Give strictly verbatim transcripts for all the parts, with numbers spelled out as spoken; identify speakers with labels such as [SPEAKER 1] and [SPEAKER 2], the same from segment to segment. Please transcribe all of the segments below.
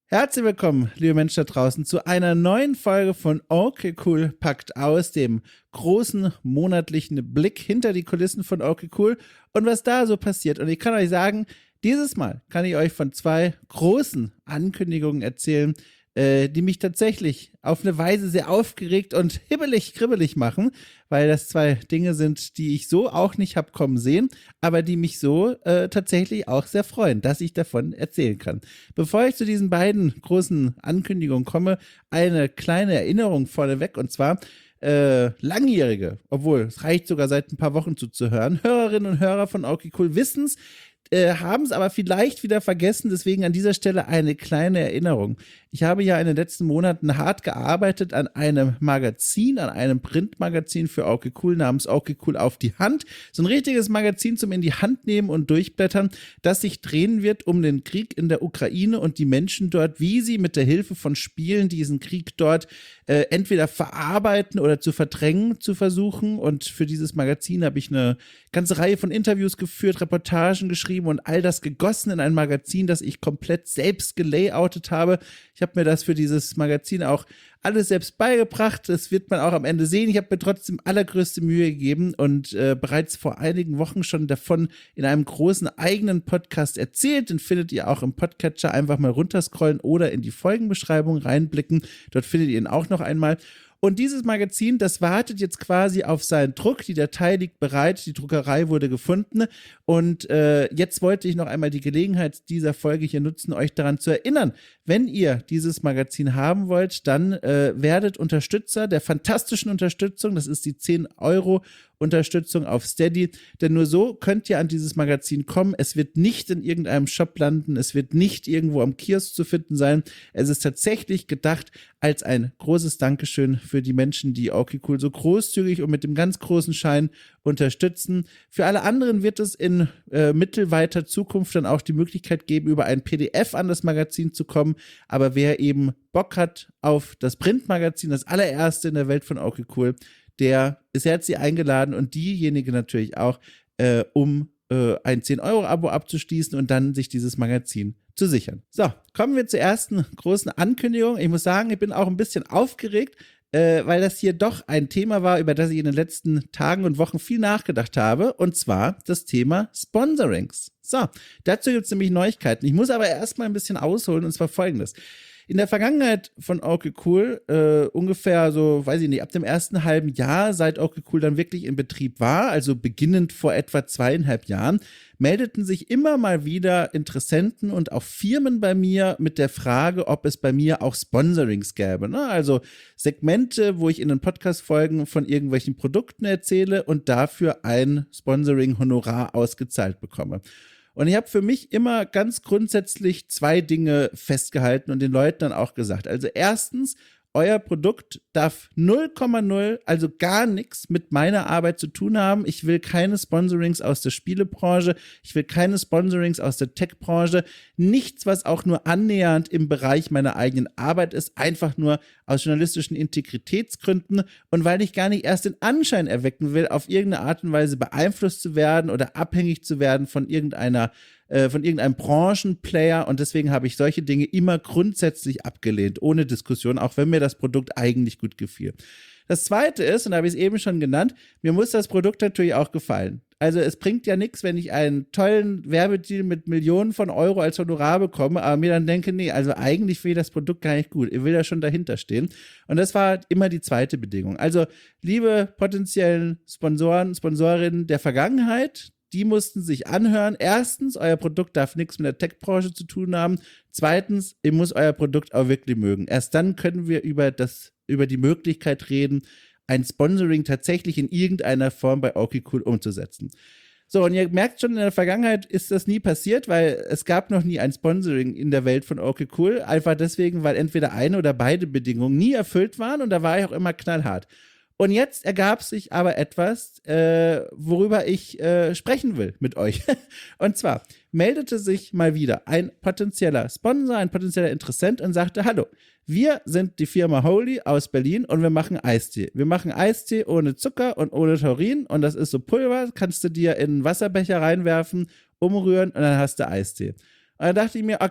[SPEAKER 1] Herzlich willkommen, liebe Menschen da draußen, zu einer neuen Folge von Okay Cool packt aus, dem großen monatlichen Blick hinter die Kulissen von Okay Cool und was da so passiert. Und ich kann euch sagen, dieses Mal kann ich euch von zwei großen Ankündigungen erzählen, äh, die mich tatsächlich auf eine Weise sehr aufgeregt und hibbelig, kribbelig machen, weil das zwei Dinge sind, die ich so auch nicht habe kommen sehen, aber die mich so äh, tatsächlich auch sehr freuen, dass ich davon erzählen kann. Bevor ich zu diesen beiden großen Ankündigungen komme, eine kleine Erinnerung vorneweg, und zwar äh, langjährige, obwohl es reicht sogar seit ein paar Wochen zuzuhören, Hörerinnen und Hörer von Okay Cool wissen's, äh, haben es aber vielleicht wieder vergessen, deswegen an dieser Stelle eine kleine Erinnerung. Ich habe ja in den letzten Monaten hart gearbeitet an einem Magazin, an einem Printmagazin für Okay Cool namens Okay Cool auf die Hand. So ein richtiges Magazin zum in die Hand nehmen und durchblättern, das sich drehen wird um den Krieg in der Ukraine und die Menschen dort, wie sie mit der Hilfe von Spielen diesen Krieg dort äh, entweder verarbeiten oder zu verdrängen zu versuchen. Und für dieses Magazin habe ich eine ganze Reihe von Interviews geführt, Reportagen geschrieben und all das gegossen in ein Magazin, das ich komplett selbst gelayoutet habe. Ich habe mir das für dieses Magazin auch alles selbst beigebracht. Das wird man auch am Ende sehen. Ich habe mir trotzdem allergrößte Mühe gegeben und äh, bereits vor einigen Wochen schon davon in einem großen eigenen Podcast erzählt. Den findet ihr auch im Podcatcher. Einfach mal runterscrollen oder in die Folgenbeschreibung reinblicken. Dort findet ihr ihn auch noch einmal. Und dieses Magazin, das wartet jetzt quasi auf seinen Druck. Die Datei liegt bereit, die Druckerei wurde gefunden. Und äh, jetzt wollte ich noch einmal die Gelegenheit dieser Folge hier nutzen, euch daran zu erinnern, wenn ihr dieses Magazin haben wollt, dann äh, werdet Unterstützer der fantastischen Unterstützung. Das ist die zehn Euro Unterstützung auf Steady, denn nur so könnt ihr an dieses Magazin kommen. Es wird nicht in irgendeinem Shop landen, es wird nicht irgendwo am Kiosk zu finden sein. Es ist tatsächlich gedacht als ein großes Dankeschön für die Menschen, die Okay Cool so großzügig und mit dem ganz großen Schein unterstützen. Für alle anderen wird es in äh, mittelweiter Zukunft dann auch die Möglichkeit geben, über ein P D F an das Magazin zu kommen. Aber wer eben Bock hat auf das Printmagazin, das allererste in der Welt von Okay Cool, der ist herzlich eingeladen und diejenige natürlich auch, äh, um äh, ein zehn Euro Abo abzuschließen und dann sich dieses Magazin zu sichern. So, kommen wir zur ersten großen Ankündigung. Ich muss sagen, ich bin auch ein bisschen aufgeregt, äh, weil das hier doch ein Thema war, über das ich in den letzten Tagen und Wochen viel nachgedacht habe, und zwar das Thema Sponsorings. So, dazu gibt es nämlich Neuigkeiten. Ich muss aber erstmal ein bisschen ausholen, und zwar folgendes. In der Vergangenheit von Okay Cool, äh, ungefähr so, weiß ich nicht, ab dem ersten halben Jahr, seit Okay Cool dann wirklich in Betrieb war, also beginnend vor etwa zweieinhalb Jahren, meldeten sich immer mal wieder Interessenten und auch Firmen bei mir mit der Frage, ob es bei mir auch Sponsorings gäbe. Ne? Also Segmente, wo ich in den Podcast-Folgen von irgendwelchen Produkten erzähle und dafür ein Sponsoring-Honorar ausgezahlt bekomme. Und ich habe für mich immer ganz grundsätzlich zwei Dinge festgehalten und den Leuten dann auch gesagt. Also erstens, euer Produkt darf null Komma null, also gar nichts mit meiner Arbeit zu tun haben. Ich will keine Sponsorings aus der Spielebranche, ich will keine Sponsorings aus der Tech-Branche, nichts, was auch nur annähernd im Bereich meiner eigenen Arbeit ist, einfach nur aus journalistischen Integritätsgründen und weil ich gar nicht erst den Anschein erwecken will, auf irgendeine Art und Weise beeinflusst zu werden oder abhängig zu werden von irgendeiner von irgendeinem Branchenplayer, und deswegen habe ich solche Dinge immer grundsätzlich abgelehnt, ohne Diskussion, auch wenn mir das Produkt eigentlich gut gefiel. Das Zweite ist, und da habe ich es eben schon genannt, mir muss das Produkt natürlich auch gefallen. Also es bringt ja nichts, wenn ich einen tollen Werbedeal mit Millionen von Euro als Honorar bekomme, aber mir dann denke, nee, also eigentlich finde ich das Produkt gar nicht gut. Ich will da schon dahinter stehen. Und das war immer die zweite Bedingung. Also liebe potenziellen Sponsoren, Sponsorinnen der Vergangenheit, die mussten sich anhören. Erstens, euer Produkt darf nichts mit der Tech-Branche zu tun haben. Zweitens, ihr müsst euer Produkt auch wirklich mögen. Erst dann können wir über das, über die Möglichkeit reden, ein Sponsoring tatsächlich in irgendeiner Form bei Okay Cool umzusetzen. So, und ihr merkt schon, in der Vergangenheit ist das nie passiert, weil es gab noch nie ein Sponsoring in der Welt von Okay Cool. Einfach deswegen, weil entweder eine oder beide Bedingungen nie erfüllt waren und da war ich auch immer knallhart. Und jetzt ergab sich aber etwas, äh, worüber ich äh, sprechen will mit euch. Und zwar meldete sich mal wieder ein potenzieller Sponsor, ein potenzieller Interessent und sagte, hallo, wir sind die Firma Holy aus Berlin und wir machen Eistee. Wir machen Eistee ohne Zucker und ohne Taurin und das ist so Pulver, kannst du dir in einen Wasserbecher reinwerfen, umrühren und dann hast du Eistee. Und dann dachte ich mir, okay,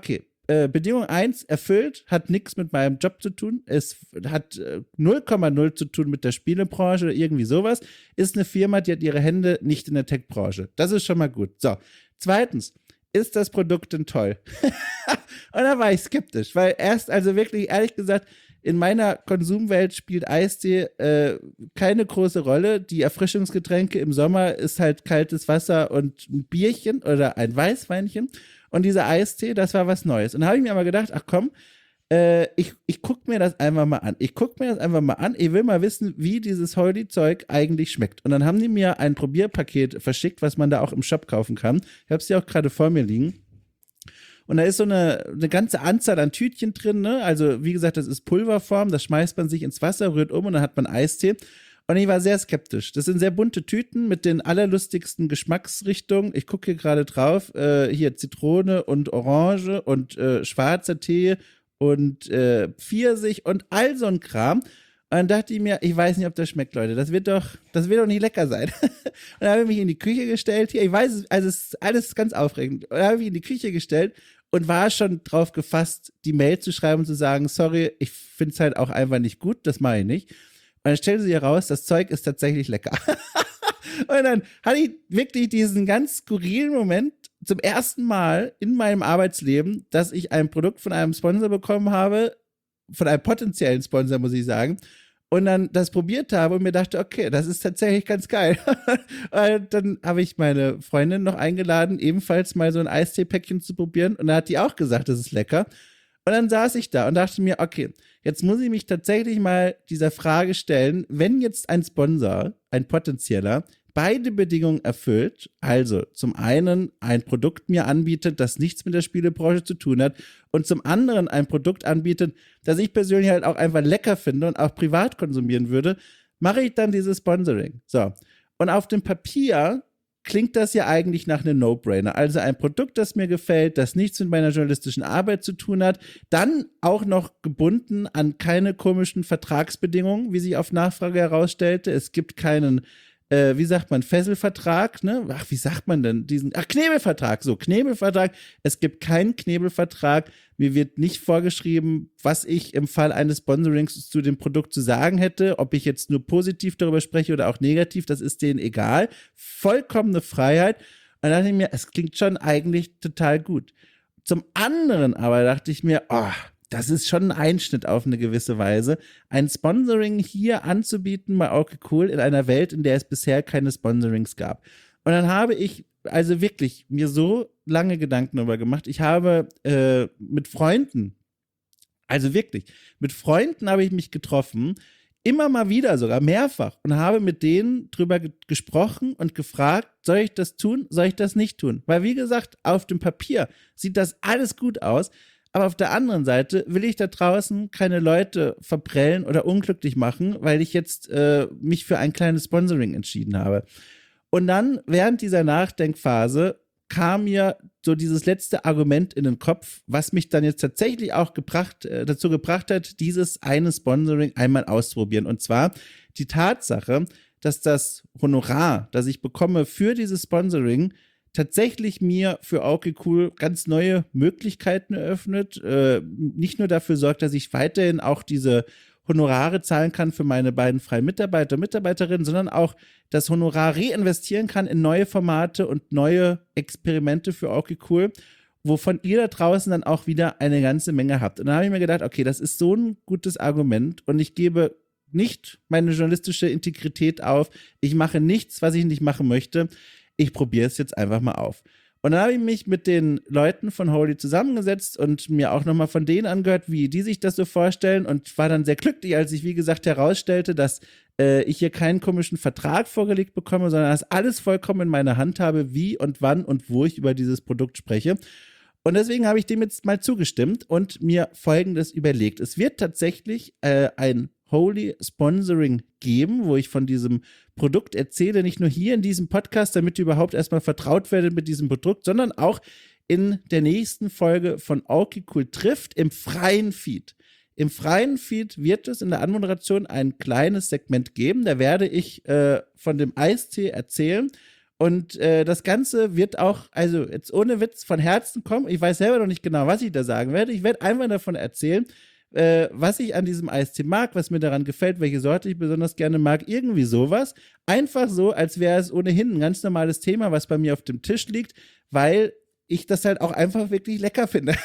[SPEAKER 1] äh, Bedingung eins erfüllt, hat nichts mit meinem Job zu tun, es hat äh, null Komma null zu tun mit der Spielebranche oder irgendwie sowas, ist eine Firma, die hat ihre Hände nicht in der Tech-Branche. Das ist schon mal gut. So, zweitens, ist das Produkt denn toll? Und da war ich skeptisch, weil erst, also wirklich, ehrlich gesagt, in meiner Konsumwelt spielt Eistee äh, keine große Rolle. Die Erfrischungsgetränke im Sommer ist halt kaltes Wasser und ein Bierchen oder ein Weißweinchen. Und dieser Eistee, das war was Neues. Und da habe ich mir aber gedacht, ach komm, äh, ich, ich gucke mir das einfach mal an. Ich gucke mir das einfach mal an. Ich will mal wissen, wie dieses Holy-Zeug eigentlich schmeckt. Und dann haben die mir ein Probierpaket verschickt, was man da auch im Shop kaufen kann. Ich habe es ja auch gerade vor mir liegen. Und da ist so eine, eine ganze Anzahl an Tütchen drin, ne? Also, wie gesagt, das ist Pulverform, das schmeißt man sich ins Wasser, rührt um und dann hat man Eistee. Und ich war sehr skeptisch. Das sind sehr bunte Tüten mit den allerlustigsten Geschmacksrichtungen. Ich gucke hier gerade drauf. Äh, hier Zitrone und Orange und äh, schwarzer Tee und äh, Pfirsich und all so ein Kram. Und dann dachte ich mir, ich weiß nicht, ob das schmeckt, Leute. Das wird doch, das wird doch nicht lecker sein. Und dann habe ich mich in die Küche gestellt. Hier, ich weiß, also es ist alles ganz aufregend. Und dann habe ich mich in die Küche gestellt und war schon drauf gefasst, die Mail zu schreiben und zu sagen, sorry, ich finde es halt auch einfach nicht gut, das mache ich nicht. Und dann stellte sie heraus, das Zeug ist tatsächlich lecker. Und dann hatte ich wirklich diesen ganz skurrilen Moment zum ersten Mal in meinem Arbeitsleben, dass ich ein Produkt von einem Sponsor bekommen habe, von einem potenziellen Sponsor, muss ich sagen, und dann das probiert habe und mir dachte, okay, das ist tatsächlich ganz geil. Und dann habe ich meine Freundin noch eingeladen, ebenfalls mal so ein Eistee-Päckchen zu probieren, und dann hat die auch gesagt, das ist lecker. Und dann saß ich da und dachte mir, okay, jetzt muss ich mich tatsächlich mal dieser Frage stellen, wenn jetzt ein Sponsor, ein potenzieller, beide Bedingungen erfüllt, also zum einen ein Produkt mir anbietet, das nichts mit der Spielebranche zu tun hat, und zum anderen ein Produkt anbietet, das ich persönlich halt auch einfach lecker finde und auch privat konsumieren würde, mache ich dann dieses Sponsoring. So. Und auf dem Papier klingt das ja eigentlich nach einem No-Brainer. Also ein Produkt, das mir gefällt, das nichts mit meiner journalistischen Arbeit zu tun hat, dann auch noch gebunden an keine komischen Vertragsbedingungen, wie sich auf Nachfrage herausstellte. Es gibt keinen Äh, wie sagt man, Fesselvertrag, ne? Ach, wie sagt man denn diesen? Ach, Knebelvertrag, so, Knebelvertrag. Es gibt keinen Knebelvertrag. Mir wird nicht vorgeschrieben, was ich im Fall eines Sponsorings zu dem Produkt zu sagen hätte, ob ich jetzt nur positiv darüber spreche oder auch negativ, das ist denen egal. Vollkommene Freiheit. Und dann dachte ich mir, es klingt schon eigentlich total gut. Zum anderen aber dachte ich mir, oh, das ist schon ein Einschnitt auf eine gewisse Weise, ein Sponsoring hier anzubieten bei Okay Cool in einer Welt, in der es bisher keine Sponsorings gab. Und dann habe ich also wirklich mir so lange Gedanken darüber gemacht. Ich habe äh, mit Freunden, also wirklich, mit Freunden habe ich mich getroffen, immer mal wieder sogar, mehrfach, und habe mit denen drüber ge- gesprochen und gefragt, soll ich das tun, soll ich das nicht tun? Weil wie gesagt, auf dem Papier sieht das alles gut aus, aber auf der anderen Seite will ich da draußen keine Leute verprellen oder unglücklich machen, weil ich jetzt äh, mich für ein kleines Sponsoring entschieden habe. Und dann, während dieser Nachdenkphase, kam mir so dieses letzte Argument in den Kopf, was mich dann jetzt tatsächlich auch gebracht, äh, dazu gebracht hat, dieses eine Sponsoring einmal auszuprobieren. Und zwar die Tatsache, dass das Honorar, das ich bekomme für dieses Sponsoring, tatsächlich mir für Okay Cool ganz neue Möglichkeiten eröffnet. Äh, nicht nur dafür sorgt, dass ich weiterhin auch diese Honorare zahlen kann für meine beiden freien Mitarbeiter und Mitarbeiterinnen, sondern auch das Honorar reinvestieren kann in neue Formate und neue Experimente für Okay Cool, wovon ihr da draußen dann auch wieder eine ganze Menge habt. Und dann habe ich mir gedacht, okay, das ist so ein gutes Argument und ich gebe nicht meine journalistische Integrität auf. Ich mache nichts, was ich nicht machen möchte. Ich probiere es jetzt einfach mal auf. Und dann habe ich mich mit den Leuten von Holy zusammengesetzt und mir auch nochmal von denen angehört, wie die sich das so vorstellen, und war dann sehr glücklich, als ich, wie gesagt, herausstellte, dass äh, ich hier keinen komischen Vertrag vorgelegt bekomme, sondern dass alles vollkommen in meiner Hand habe, wie und wann und wo ich über dieses Produkt spreche. Und deswegen habe ich dem jetzt mal zugestimmt und mir Folgendes überlegt. Es wird tatsächlich äh, ein Holy Sponsoring geben, wo ich von diesem Produkt erzähle, nicht nur hier in diesem Podcast, damit ihr überhaupt erstmal vertraut werdet mit diesem Produkt, sondern auch in der nächsten Folge von Okay Cool trifft im freien Feed. Im freien Feed wird es in der Anmoderation ein kleines Segment geben, da werde ich äh, von dem Eistee erzählen Und äh, das Ganze wird auch, also jetzt ohne Witz, von Herzen kommen. Ich weiß selber noch nicht genau, was ich da sagen werde. Ich werde einfach davon erzählen, äh, was ich an diesem Eistee mag, was mir daran gefällt, welche Sorte ich besonders gerne mag. Irgendwie sowas. Einfach so, als wäre es ohnehin ein ganz normales Thema, was bei mir auf dem Tisch liegt, weil ich das halt auch einfach wirklich lecker finde.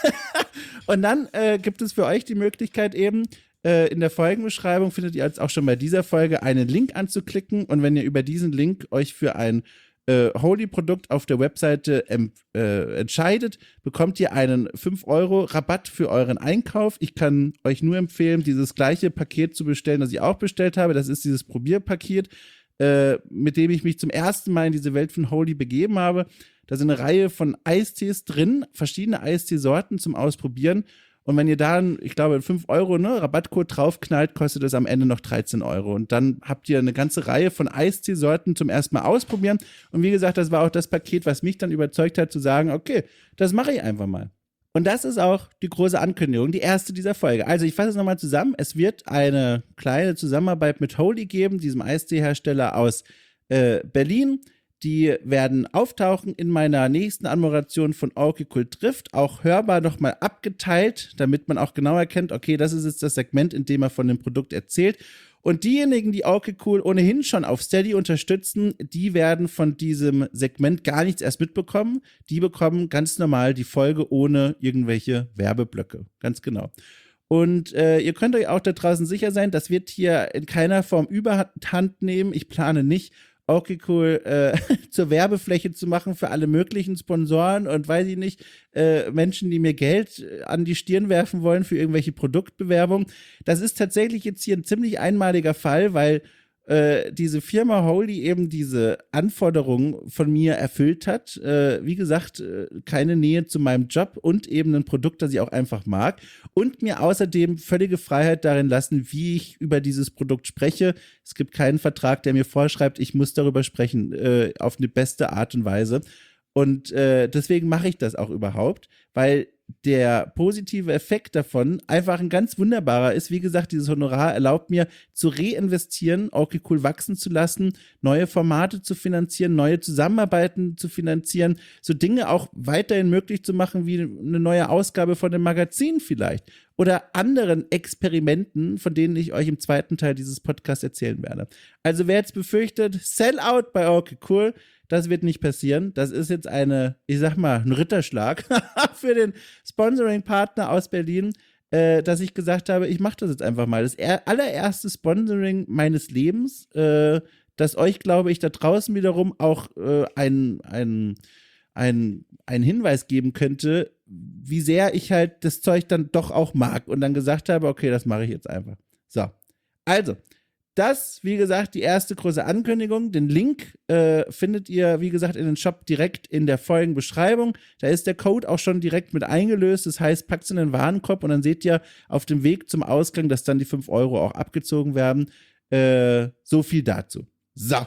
[SPEAKER 1] Und dann äh, gibt es für euch die Möglichkeit eben, äh, in der Folgenbeschreibung findet ihr jetzt auch schon bei dieser Folge einen Link anzuklicken. Und wenn ihr über diesen Link euch für ein äh, Holy-Produkt auf der Webseite ähm, äh, entscheidet, bekommt ihr einen fünf Euro Rabatt für euren Einkauf. Ich kann euch nur empfehlen, dieses gleiche Paket zu bestellen, das ich auch bestellt habe. Das ist dieses Probierpaket, äh, mit dem ich mich zum ersten Mal in diese Welt von Holy begeben habe. Da sind eine Reihe von Eistees drin, verschiedene Eisteesorten zum Ausprobieren. Und wenn ihr da, ich glaube, fünf Euro ne, Rabattcode draufknallt, kostet es am Ende noch dreizehn Euro. Und dann habt ihr eine ganze Reihe von Eisteesorten zum ersten Mal ausprobieren. Und wie gesagt, das war auch das Paket, was mich dann überzeugt hat, zu sagen, okay, das mache ich einfach mal. Und das ist auch die große Ankündigung, die erste dieser Folge. Also ich fasse es nochmal zusammen. Es wird eine kleine Zusammenarbeit mit Holy geben, diesem Eistee-Hersteller aus äh, Berlin. Die werden auftauchen in meiner nächsten Anmoderation von Okay Cool trifft, auch hörbar nochmal abgeteilt, damit man auch genau erkennt, okay, das ist jetzt das Segment, in dem er von dem Produkt erzählt. Und diejenigen, die Okay Cool ohnehin schon auf Steady unterstützen, die werden von diesem Segment gar nichts erst mitbekommen. Die bekommen ganz normal die Folge ohne irgendwelche Werbeblöcke. Ganz genau. Und äh, ihr könnt euch auch da draußen sicher sein, das wird hier in keiner Form Überhand nehmen. Ich plane nicht, Okay Cool äh, zur Werbefläche zu machen für alle möglichen Sponsoren und weiß ich nicht, äh, Menschen, die mir Geld an die Stirn werfen wollen für irgendwelche Produktbewerbungen. Das ist tatsächlich jetzt hier ein ziemlich einmaliger Fall, weil äh, diese Firma Holy eben diese Anforderungen von mir erfüllt hat. Äh, wie gesagt, äh, keine Nähe zu meinem Job und eben ein Produkt, das ich auch einfach mag. Und mir außerdem völlige Freiheit darin lassen, wie ich über dieses Produkt spreche. Es gibt keinen Vertrag, der mir vorschreibt, ich muss darüber sprechen, äh, auf eine beste Art und Weise. Und äh, deswegen mache ich das auch überhaupt, weil der positive Effekt davon einfach ein ganz wunderbarer ist. Wie gesagt, dieses Honorar erlaubt mir zu reinvestieren, Okay Cool wachsen zu lassen, neue Formate zu finanzieren, neue Zusammenarbeiten zu finanzieren, so Dinge auch weiterhin möglich zu machen, wie eine neue Ausgabe von dem Magazin vielleicht oder anderen Experimenten, von denen ich euch im zweiten Teil dieses Podcasts erzählen werde. Also wer jetzt befürchtet, Sellout bei Okay Cool, das wird nicht passieren. Das ist jetzt eine, ich sag mal, ein Ritterschlag für den Sponsoring-Partner aus Berlin, äh, dass ich gesagt habe, ich mache das jetzt einfach mal. Das er- allererste Sponsoring meines Lebens, äh, das euch, glaube ich, da draußen wiederum auch äh, ein, ein, ein, einen Hinweis geben könnte, wie sehr ich halt das Zeug dann doch auch mag und dann gesagt habe, okay, das mache ich jetzt einfach. So, also, das, wie gesagt, die erste große Ankündigung. Den Link äh, findet ihr, wie gesagt, in den Shop direkt in der Folgenbeschreibung. Da ist der Code auch schon direkt mit eingelöst. Das heißt, packt es in den Warenkorb und dann seht ihr auf dem Weg zum Ausgang, dass dann die fünf Euro auch abgezogen werden. Äh, so viel dazu. So,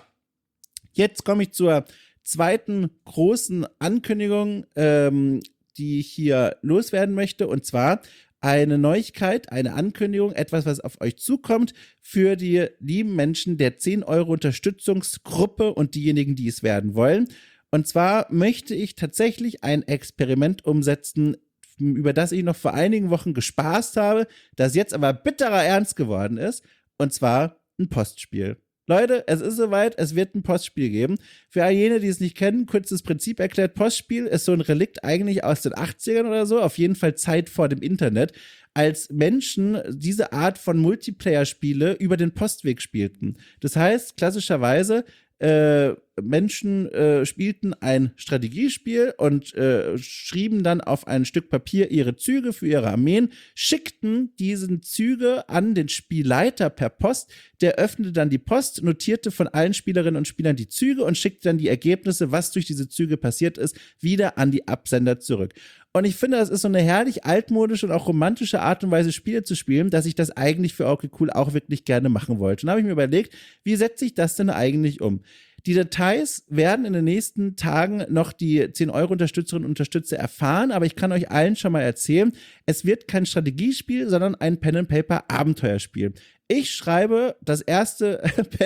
[SPEAKER 1] jetzt komme ich zur zweiten großen Ankündigung, ähm, die ich hier loswerden möchte. Und zwar eine Neuigkeit, eine Ankündigung, etwas, was auf euch zukommt für die lieben Menschen der zehn Euro Unterstützungsgruppe und diejenigen, die es werden wollen. Und zwar möchte ich tatsächlich ein Experiment umsetzen, über das ich noch vor einigen Wochen gespaßt habe, das jetzt aber bitterer Ernst geworden ist. Und zwar ein Postspiel. Leute, es ist soweit, es wird ein Postspiel geben. Für all jene, die es nicht kennen, kurzes Prinzip erklärt, Postspiel ist so ein Relikt eigentlich aus den achtzigern oder so, auf jeden Fall Zeit vor dem Internet, als Menschen diese Art von Multiplayer-Spiele über den Postweg spielten. Das heißt, klassischerweise, äh, Menschen äh, spielten ein Strategiespiel und äh, schrieben dann auf ein Stück Papier ihre Züge für ihre Armeen, schickten diesen Züge an den Spielleiter per Post, der öffnete dann die Post, notierte von allen Spielerinnen und Spielern die Züge und schickte dann die Ergebnisse, was durch diese Züge passiert ist, wieder an die Absender zurück. Und ich finde, das ist so eine herrlich altmodische und auch romantische Art und Weise, Spiele zu spielen, dass ich das eigentlich für okay cool auch wirklich gerne machen wollte. Und da habe ich mir überlegt, wie setze ich das denn eigentlich um? Die Details werden in den nächsten Tagen noch die zehn Euro Unterstützerinnen und Unterstützer erfahren, aber ich kann euch allen schon mal erzählen, es wird kein Strategiespiel, sondern ein Pen-and-Paper-Abenteuerspiel. Ich schreibe das erste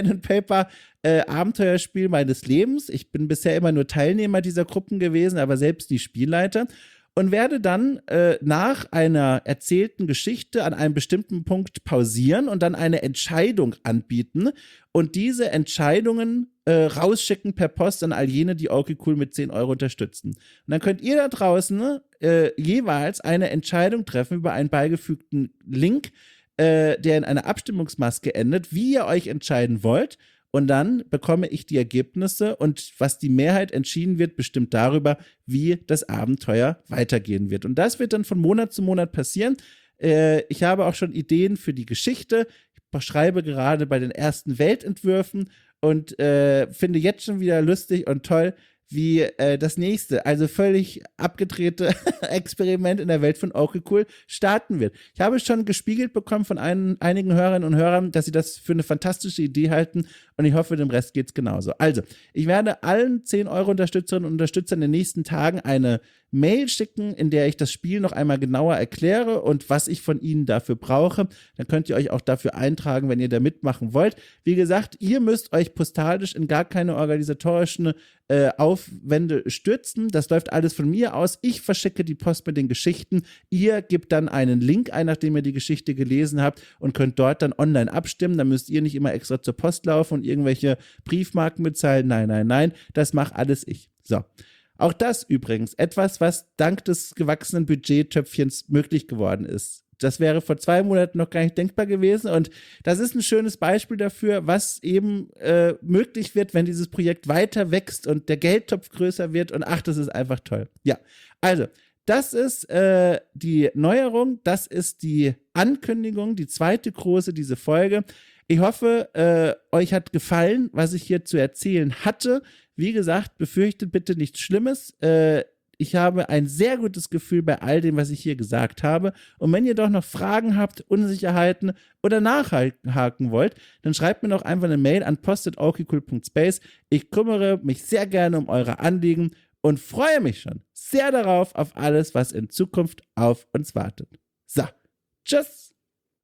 [SPEAKER 1] Pen-and-Paper-Abenteuerspiel meines Lebens. Ich bin bisher immer nur Teilnehmer dieser Gruppen gewesen, aber selbst die Spielleiter. Und werde dann äh, nach einer erzählten Geschichte an einem bestimmten Punkt pausieren und dann eine Entscheidung anbieten und diese Entscheidungen äh, rausschicken per Post an all jene, die okay cool mit zehn Euro unterstützen. Und dann könnt ihr da draußen äh, jeweils eine Entscheidung treffen über einen beigefügten Link, äh, der in einer Abstimmungsmaske endet, wie ihr euch entscheiden wollt. Und dann bekomme ich die Ergebnisse und was die Mehrheit entschieden wird, bestimmt darüber, wie das Abenteuer weitergehen wird. Und das wird dann von Monat zu Monat passieren. Äh, ich habe auch schon Ideen für die Geschichte. Ich schreibe gerade bei den ersten Weltentwürfen und äh, finde jetzt schon wieder lustig und toll, wie äh, das nächste, also völlig abgedrehte Experiment in der Welt von okay cool starten wird. Ich habe schon gespiegelt bekommen von ein, einigen Hörerinnen und Hörern, dass sie das für eine fantastische Idee halten und ich hoffe, dem Rest geht's genauso. Also, ich werde allen zehn Euro Unterstützerinnen und Unterstützern in den nächsten Tagen eine Mail schicken, in der ich das Spiel noch einmal genauer erkläre und was ich von ihnen dafür brauche. Dann könnt ihr euch auch dafür eintragen, wenn ihr da mitmachen wollt. Wie gesagt, ihr müsst euch postalisch in gar keine organisatorischen äh, Aufwände stürzen. Das läuft alles von mir aus. Ich verschicke die Post mit den Geschichten. Ihr gebt dann einen Link ein, nachdem ihr die Geschichte gelesen habt und könnt dort dann online abstimmen. Dann müsst ihr nicht immer extra zur Post laufen und irgendwelche Briefmarken bezahlen. Nein, nein, nein. Das mache alles ich. So. Auch das übrigens etwas, was dank des gewachsenen Budgettöpfchens möglich geworden ist. Das wäre vor zwei Monaten noch gar nicht denkbar gewesen und das ist ein schönes Beispiel dafür, was eben äh, möglich wird, wenn dieses Projekt weiter wächst und der Geldtopf größer wird und ach, das ist einfach toll. Ja, also das ist äh, die Neuerung, das ist die Ankündigung, die zweite große, diese Folge. Ich hoffe, äh, euch hat gefallen, was ich hier zu erzählen hatte. Wie gesagt, befürchtet bitte nichts Schlimmes. Äh, ich habe ein sehr gutes Gefühl bei all dem, was ich hier gesagt habe. Und wenn ihr doch noch Fragen habt, Unsicherheiten oder nachhaken wollt, dann schreibt mir doch einfach eine Mail an post at okaycool punkt space. Ich kümmere mich sehr gerne um eure Anliegen und freue mich schon sehr darauf, auf alles, was in Zukunft auf uns wartet. So, tschüss!